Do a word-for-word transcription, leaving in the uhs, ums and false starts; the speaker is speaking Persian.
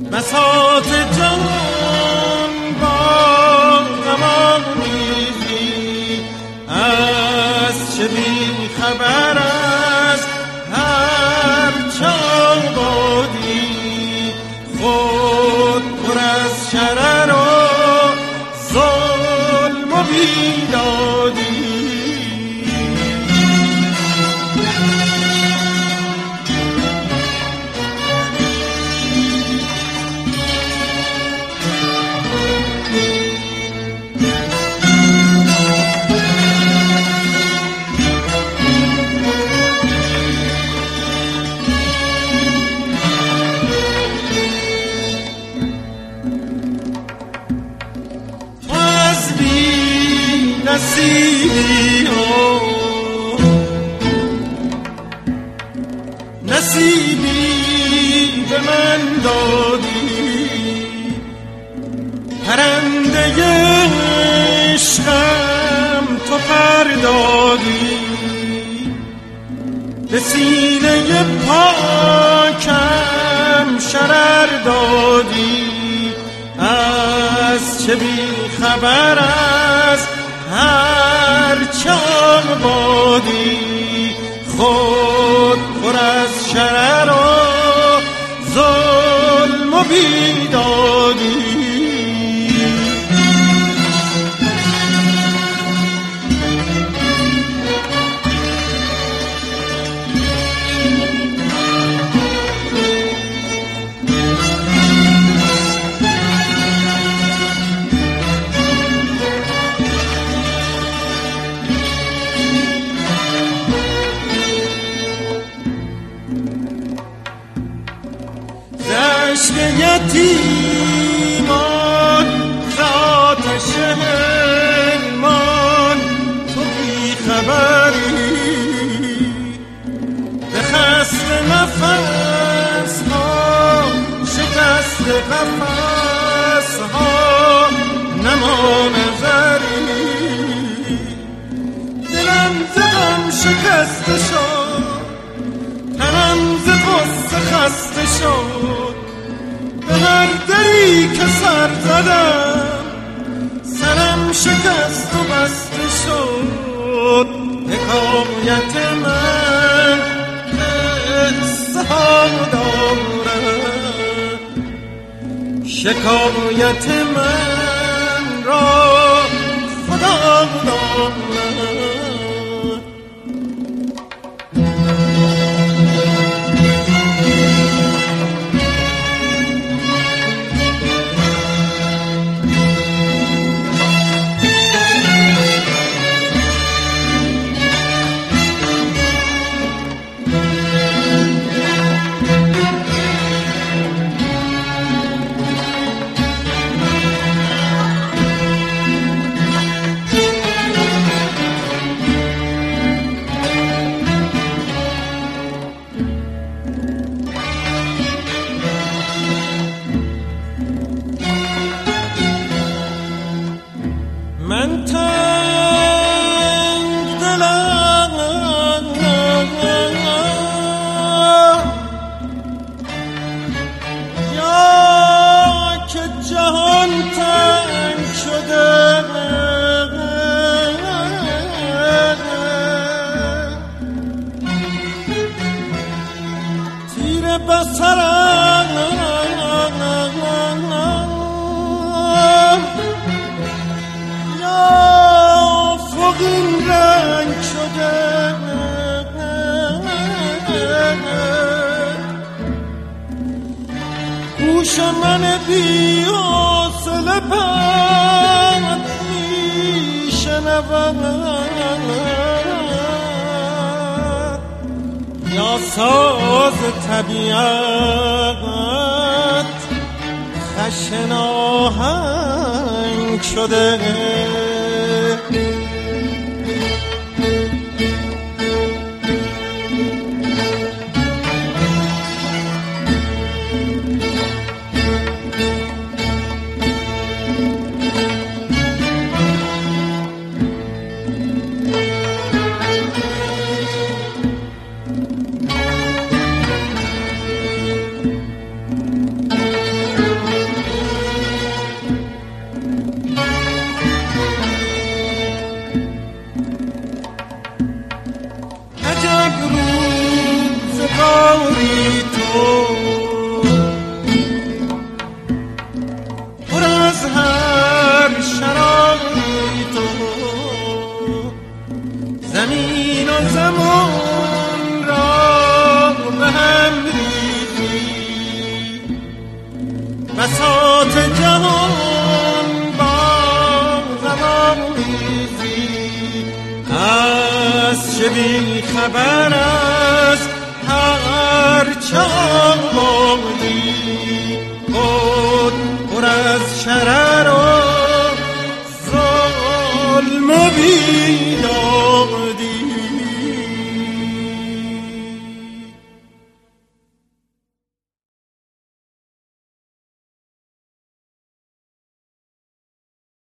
بساط جان با غمان میزی، از چه بی خبر از هر چه بادی، خود پر از شرر و ظلم و بیدادی. نصیبی و نصیبی به من دادی، پرنده عشقم تو پر دادی، به سینه پاکم شرر دادی، از چه بی خبر از هر چه بادی، خود پر از شرر و ظلم و بیدادی. عشق یتیمان ذاتش حلمان تو بی خبری، به خست نفس ها شکست قفس ها نما نظری، دلم ز غم شکسته شد، تنم ز غصه خسته شد، به هر دری که سر زدم سرم شکست و بسته شد. حکایت من قصه ها دارد، شکایت من را خدا دارد. من تنگ دلم یا که جهان تنگ شده، تیر بصرم این رنگ شده، گوش من بی حوصله پند میشنود، یا ساز طبیعت خشن آهنگ شده. بساط جهان با غمانگیزی از چه بی خبر است هر چامادی خود پر از شرر و ظلم و بیداری